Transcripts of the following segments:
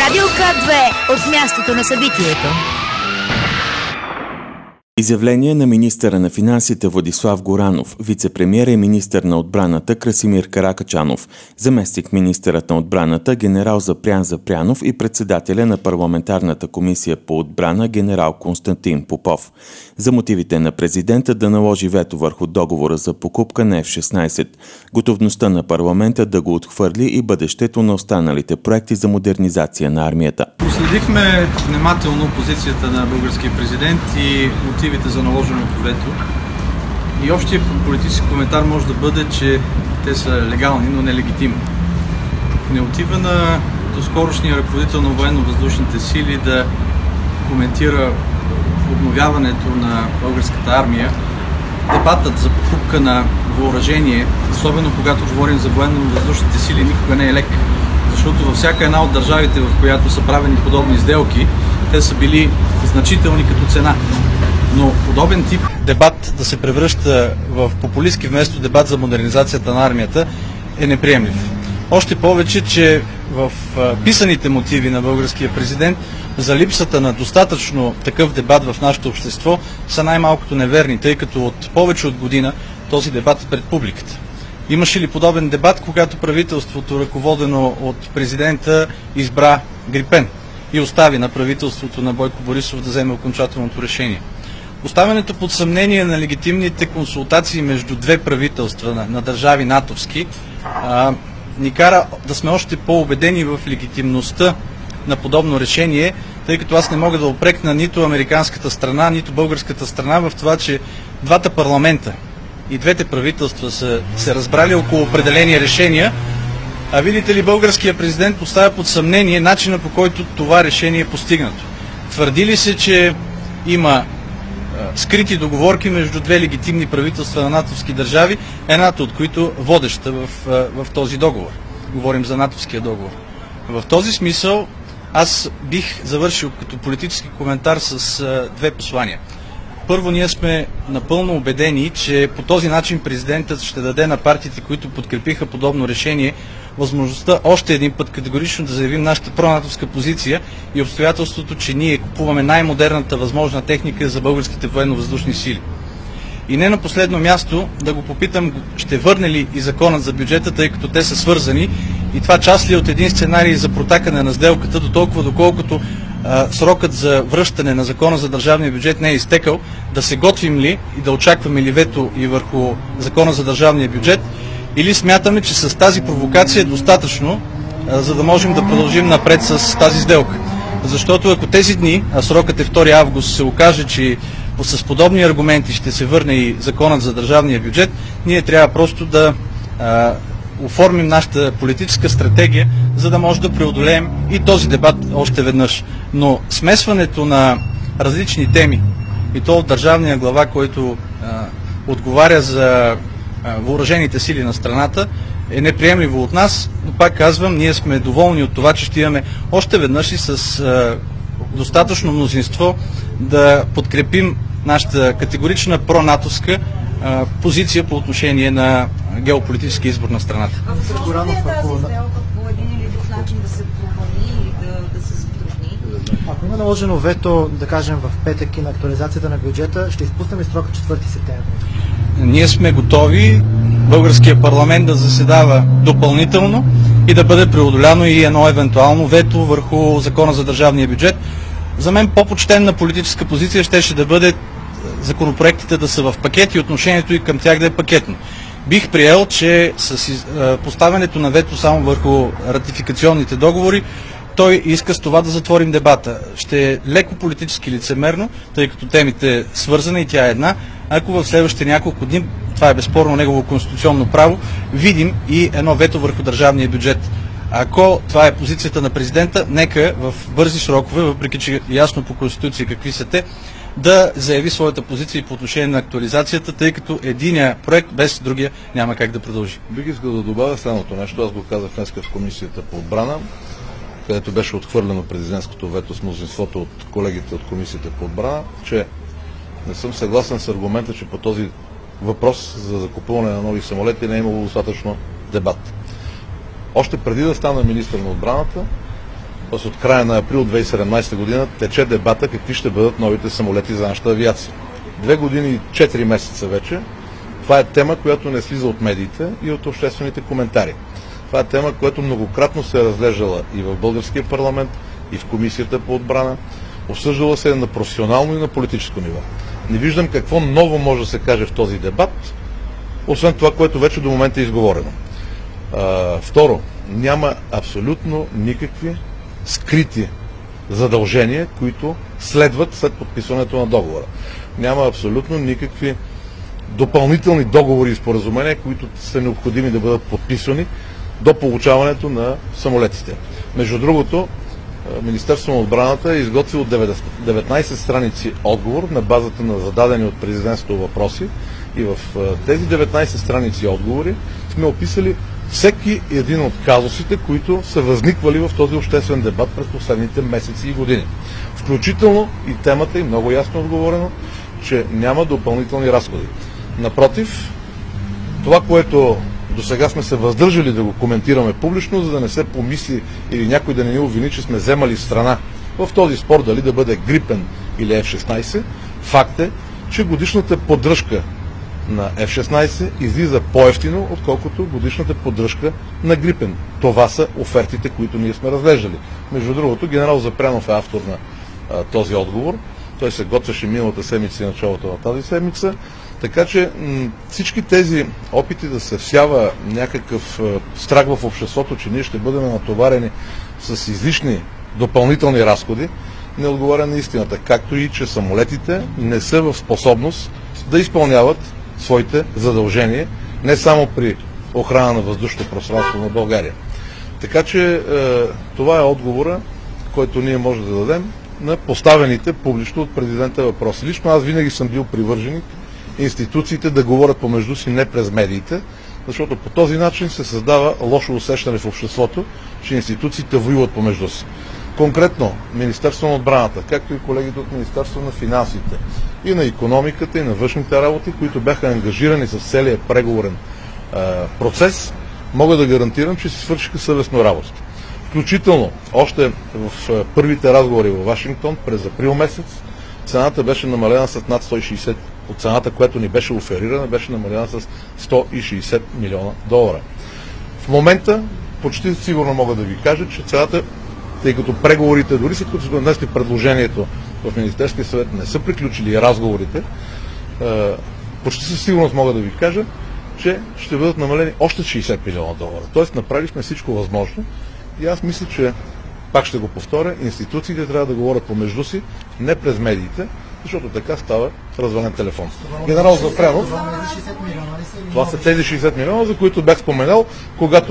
Радио К2 от мястото на събитието. Изявление на министъра на финансите Владислав Горанов, вице-премиер и министър на отбраната Красимир Каракачанов, заместник министърът на отбраната генерал Запрян Запрянов и председателя на парламентарната комисия по отбрана генерал Константин Попов. За мотивите на президента да наложи вето върху договора за покупка на F-16, готовността на парламента да го отхвърли и бъдещето на останалите проекти за модернизация на армията. Проследихме внимателно позицията на българския президент и мотивите за наложеното вето. И общия политически коментар може да бъде, че те са легални, но нелегитимни. Не отива на доскорошния ръководител на военно-въздушните сили да коментира обновяването на българската армия. Дебатът за покупка на въоръжение, особено когато говорим за военно-въздушните сили, никога не е лек. Защото във всяка една от държавите, в която са правени подобни сделки, те са били значителни като цена. Но подобен тип дебат да се превръща в популистки вместо дебат за модернизацията на армията е неприемлив. Още повече, че в писаните мотиви на българския президент за липсата на достатъчно такъв дебат в нашето общество са най-малкото неверни, тъй като от повече от година този дебат е пред публиката. Имаше ли подобен дебат, когато правителството, ръководено от президента, избра Грипен и остави на правителството на Бойко Борисов да вземе окончателното решение? Поставянето под съмнение на легитимните консултации между две правителства на държави натовски ни кара да сме още по-убедени в легитимността на подобно решение, тъй като аз не мога да упрекна нито американската страна, нито българската страна в това, че двата парламента и двете правителства са се разбрали около определени решения, а видите ли, българският президент поставя под съмнение начина, по който това решение е постигнато. Твърди ли се, че има скрити договорки между две легитимни правителства на натовски държави, едната от които водеща в този договор. Говорим за натовския договор. В този смисъл аз бих завършил като политически коментар с две послания. Първо, ние сме напълно убедени, че по този начин президентът ще даде на партиите, които подкрепиха подобно решение, възможността още един път категорично да заявим нашата пронатовска позиция и обстоятелството, че ние купуваме най-модерната възможна техника за българските военно-въздушни сили. И не на последно място да го попитам, ще върне ли и законът за бюджета, тъй като те са свързани, и това част ли от един сценарий за протакане на сделката, до толкова доколкото срокът за връщане на закона за държавния бюджет не е изтекал, да се готвим ли и да очакваме ли вето и върху закона за държавния бюджет, или смятаме, че с тази провокация е достатъчно, за да можем да продължим напред с тази сделка. Защото ако тези дни, а срокът е 2 август, се окаже, че с подобни аргументи ще се върне и законът за държавния бюджет, ние трябва просто да оформим нашата политическа стратегия, за да може да преодолеем и този дебат още веднъж. Но смесването на различни теми, и то от държавния глава, който отговаря за въоръжените сили на страната, е неприемливо от нас, но пак казвам, ние сме доволни от това, че ще имаме още веднъж и с достатъчно мнозинство да подкрепим нашата категорична пронатовска позиция по отношение на геополитически избор на страната. Ако има наложено вето, да кажем, в петък и на актуализацията на бюджета, ще изпуснем и срока 4 септември. Ние сме готови българския парламент да заседава допълнително и да бъде преодоляно и едно евентуално вето върху закона за държавния бюджет. За мен по-почтенна политическа позиция щеше да бъде законопроектите да са в пакет и отношението и към тях да е пакетно. Бих приел, че с поставянето на вето само върху ратификационните договори, той иска с това да затворим дебата. Ще е леко политически лицемерно, тъй като темите свързана и тя е една, ако в следващите няколко дни, това е безспорно негово конституционно право, видим и едно вето върху държавния бюджет. Ако това е позицията на президента, нека в бързи срокове, въпреки че ясно по конституция какви са те, да заяви своята позиция и по отношение на актуализацията, тъй като единия проект без другия няма как да продължи. Бих искал да добавя следното нещо. Аз го казах днес в Комисията по отбрана, където беше отхвърлено президентското вето с мнозинството от колегите от Комисията по отбрана, че не съм съгласен с аргумента, че по този въпрос за закупуване на нови самолети не е имало достатъчно дебат. Още преди да стана министър на отбраната, т.е. от края на април 2017 година, тече дебата какви ще бъдат новите самолети за нашата авиация. 2 години и 4 месеца вече. Това е тема, която не слиза от медиите и от обществените коментари. Това е тема, която многократно се е разглеждала и в българския парламент, и в Комисията по отбрана. Обсъждала се на професионално и на политическо ниво. Не виждам какво ново може да се каже в този дебат, освен това, което вече до момента е изговорено. Второ, няма абсолютно никакви скрити задължения, които следват след подписването на договора. Няма абсолютно никакви допълнителни договори и споразумения, които са необходими да бъдат подписани до получаването на самолетите. Между другото, Министерството на отбраната е изготвило 19 страници отговор на базата на зададени от президентството въпроси и в тези 19 страници отговори сме описали всеки един от казусите, които са възниквали в този обществен дебат през последните месеци и години. Включително и темата, и много ясно отговорено, че няма допълнителни разходи. Напротив, това, което до сега сме се въздържали да го коментираме публично, за да не се помисли или някой да не ни обвини, че сме вземали страна в този спор, дали да бъде Gripen или F-16, факт е, че годишната поддръжка на F-16 излиза по-евтино, отколкото годишната поддръжка на Gripen. Това са офертите, които ние сме разглеждали. Между другото, генерал Запрянов е автор на този отговор. Той се готвеше миналата седмица и началото на тази седмица. Така че всички тези опити да се всява някакъв страх в обществото, че ние ще бъдем натоварени с излишни допълнителни разходи, не отговаря на истината. Както и, че самолетите не са в способност да изпълняват своите задължения, не само при охрана на въздушното пространство на България. Така че това е отговора, който ние можем да дадем на поставените публично от президента въпроси. Лично аз винаги съм бил привърженик институциите да говорят помежду си, не през медиите, защото по този начин се създава лошо усещане в обществото, че институциите воюват помежду си. Конкретно Министерството на отбраната, както и колегите от Министерството на финансите, и на икономиката, и на външните работи, които бяха ангажирани с целия преговорен процес, мога да гарантирам, че си свършиха съвестно работата. Включително, още в първите разговори във Вашингтон през април месец, цената беше намалена с над 160, от цената, която ни беше оферирана, беше намалена с 160 милиона долара. В момента, почти сигурно мога да ви кажа, че цената, тъй като преговорите, дори след като сме внесли предложението в Министерския съвет, не са приключили разговорите, почти със сигурност мога да ви кажа, че ще бъдат намалени още 60 милиона долара. Тоест направили сме всичко възможно и аз мисля, че, пак ще го повторя, институциите трябва да говорят помежду си, не през медиите, защото така става развален телефон. Генерал Запрянов, това са тези 60 милиона, за които бях споменал, когато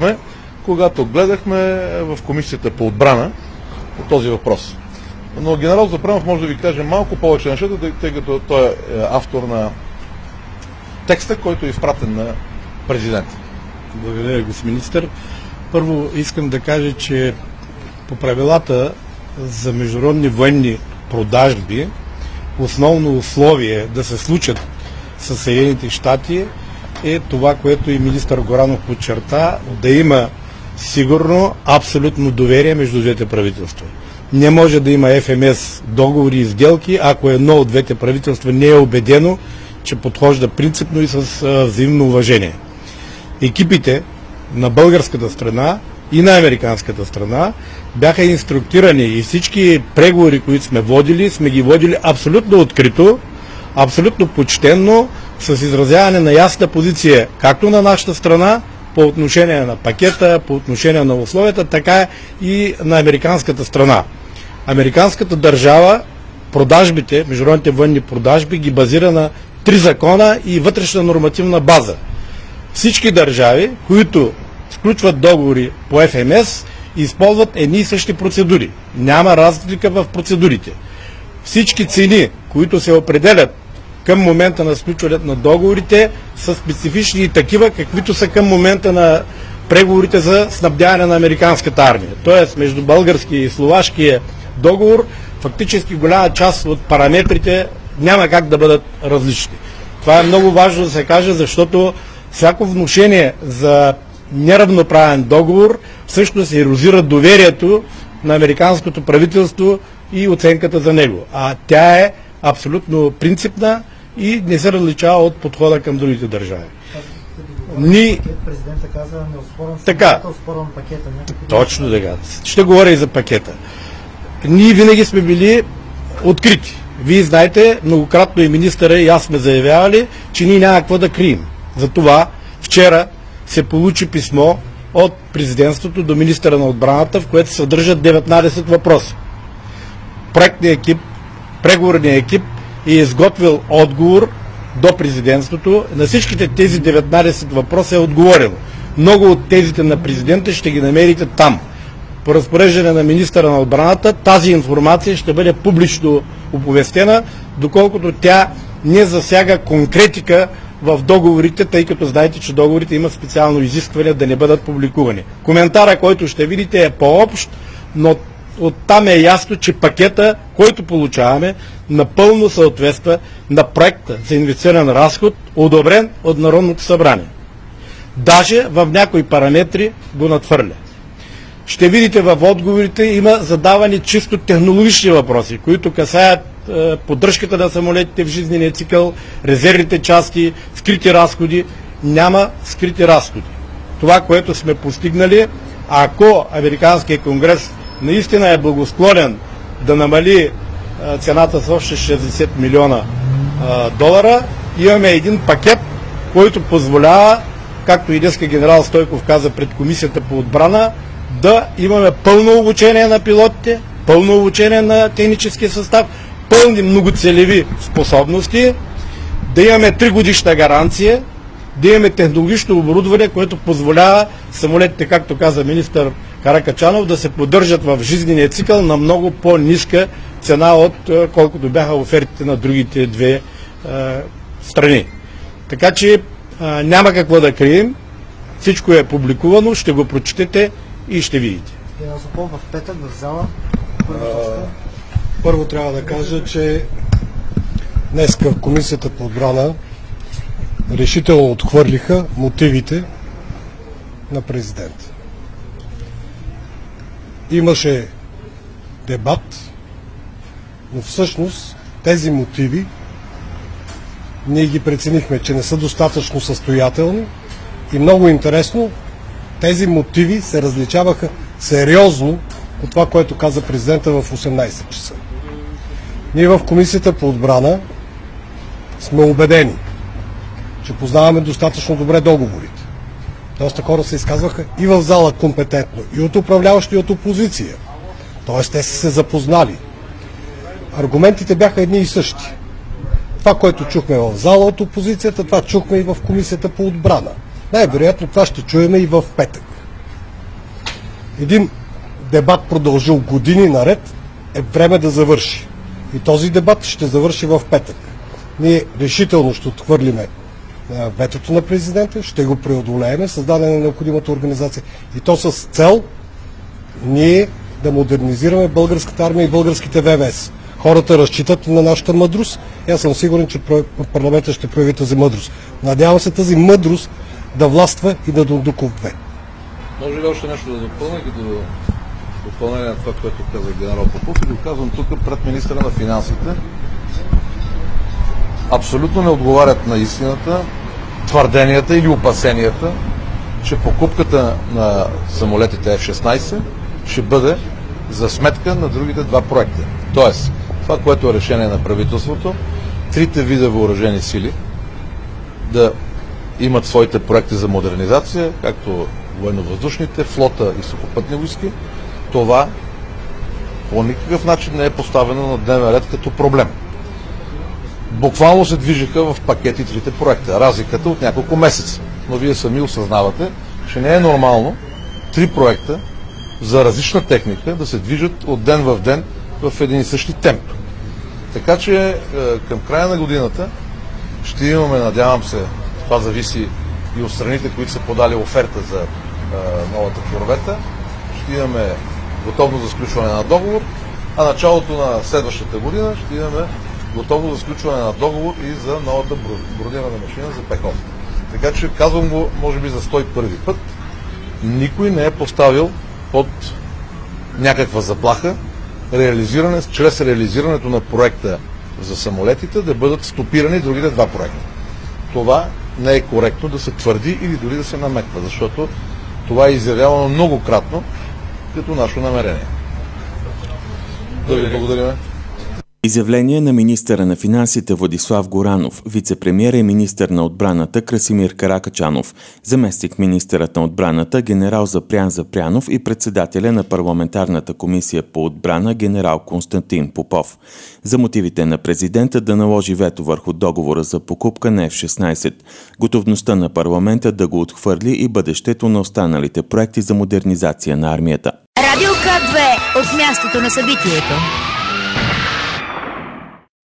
гледахме в Комисията по отбрана по този въпрос. Но генерал Запрянов може да ви каже малко повече нещата, тъй като той е автор на текста, който е изпратен на президента. Благодаря, господин министър. Първо искам да кажа, че по правилата за международни военни продажби основно условие да се случат със Съединените щати е това, което и министър Горанов подчерта, да има сигурно абсолютно доверие между двете правителства. Не може да има ФМС договори и сделки, ако едно от двете правителства не е убедено, че подхожда принципно и с взаимно уважение. Екипите на българската страна и на американската страна бяха инструктирани и всички преговори, които сме ги водили абсолютно открито, абсолютно почтенно, с изразяване на ясна позиция както на нашата страна по отношение на пакета, по отношение на условията, така и на американската страна. Американската държава продажбите, международните военни продажби ги базира на 3 закона и вътрешна нормативна база. Всички държави, които сключват договори по ФМС, използват едни и същи процедури. Няма разлика в процедурите. Всички цени, които се определят към момента на сключването на договорите, са специфични и такива, каквито са към момента на преговорите за снабдяване на американската армия. Тоест, между българския и словашкия договор, фактически голяма част от параметрите няма как да бъдат различни. Това е много важно да се каже, защото всяко внушение за неравноправен договор всъщност ерозира доверието на американското правителство и оценката за него. А тя е абсолютно принципна и не се различава от подхода към другите държави. Президента каза, не оспорвам така, оспорвам пакета. Точно така. Ще говоря и за пакета. Ние винаги сме били открити. Вие знаете, многократно и министъра и аз сме заявявали, че ние няма какво да крием. Затова вчера се получи писмо от президентството до министъра на отбраната, в което се съдържат 19 въпроса. Проектният екип, преговорният екип е изготвил отговор до президентството. На всичките тези 19 въпроса е отговорено. Много от тезите на президента ще ги намерите там. По разпореждане на министъра на отбраната тази информация ще бъде публично оповестена, доколкото тя не засяга конкретика в договорите, тъй като знаете, че договорите имат специално изискване да не бъдат публикувани. Коментара, който ще видите, е по-общ, но оттам е ясно, че пакета, който получаваме, напълно съответства на проекта за инвестиционен разход, одобрен от Народното събрание. Даже в някои параметри го надхвърля. Ще видите в отговорите има задавани чисто технологични въпроси, които касаят поддръжката на самолетите в жизнения цикъл, резервните части, скрити разходи. Няма скрити разходи. Това, което сме постигнали, ако Американския конгрес наистина е благосклонен да намали цената с още 60 милиона долара, имаме един пакет, който позволява, както и днеска генерал Стойков каза пред Комисията по отбрана, да имаме пълно обучение на пилотите, пълно обучение на техническия състав, пълни многоцелеви способности, да имаме 3-годишна гаранция, да имаме технологично оборудване, което позволява самолетите, както каза министър Каракачанов, да се поддържат в жизнения цикъл на много по-ниска цена от колкото бяха офертите на другите две страни. Така че няма какво да крием. Всичко е публикувано, ще го прочетете и ще видите. В петък в зала. Първо трябва да кажа, че днес в Комисията по отбрана решително отхвърлиха мотивите на президента. Имаше дебат, но всъщност тези мотиви ние ги преценихме, че не са достатъчно състоятелни и много интересно, тези мотиви се различаваха сериозно от това, което каза президента в 18 часа. Ние в Комисията по отбрана сме убедени, че познаваме достатъчно добре договорите. Доста хора се изказваха и в зала компетентно, и от управляващи, и от опозиция. Тоест те са се запознали. Аргументите бяха едни и същи. Това, което чухме в зала от опозицията, това чухме и в Комисията по отбрана. Най-вероятно това ще чуем и в петък. Един дебат продължил години наред, е време да завърши. И този дебат ще завърши в петък. Ние решително ще отхвърлиме ветото на президента, ще го преодолеем, създадена на необходимата организация. И то с цел ние да модернизираме българската армия и българските ВВС. Хората разчитат на нашата мъдрост. Аз съм сигурен, че парламента ще прояви тази мъдрост. Надявам се тази мъдрост да властва и да докупве. Може ли още нещо да допълня, като допълнение на това, което каза генерал Попов, и го казвам тук пред министъра на финансите. Абсолютно не отговарят на истината твърденията или опасенията, че покупката на самолетите F-16 ще бъде за сметка на другите два проекта. Тоест, това, което е решение на правителството, трите вида въоръжени сили да имат своите проекти за модернизация, както военно-въздушните, флота и сухопътни войски, това по никакъв начин не е поставено на дневен ред като проблем. Буквално се движиха в пакети трите проекта. Разликата от няколко месеца. Но вие сами осъзнавате, че не е нормално три проекта за различна техника да се движат от ден в ден в един и същи темп. Така че към края на годината ще имаме, надявам се, това зависи и от страните, които са подали оферта за новата корвета, ще имаме готовност за сключване на договор, а началото на следващата година ще имаме готовност за сключване на договор и за новата бронирана машина за пехота. Така че казвам го, може би за 101 път, никой не е поставил под някаква заплаха, чрез реализирането на проекта за самолетите да бъдат стопирани другите два проекта. Това не е коректно да се твърди или дори да се намеква, защото това е изявявано многократно като наше намерение. Да ви благодарим. Изявление на министъра на финансите Владислав Горанов, вице-премиер и министър на отбраната Красимир Каракачанов, заместник министърът на отбраната генерал Запрян Запрянов и председателя на парламентарната комисия по отбрана генерал Константин Попов. За мотивите на президента да наложи вето върху договора за покупка на F-16, готовността на парламента да го отхвърли и бъдещето на останалите проекти за модернизация на армията. Радио К2 от мястото на събитието.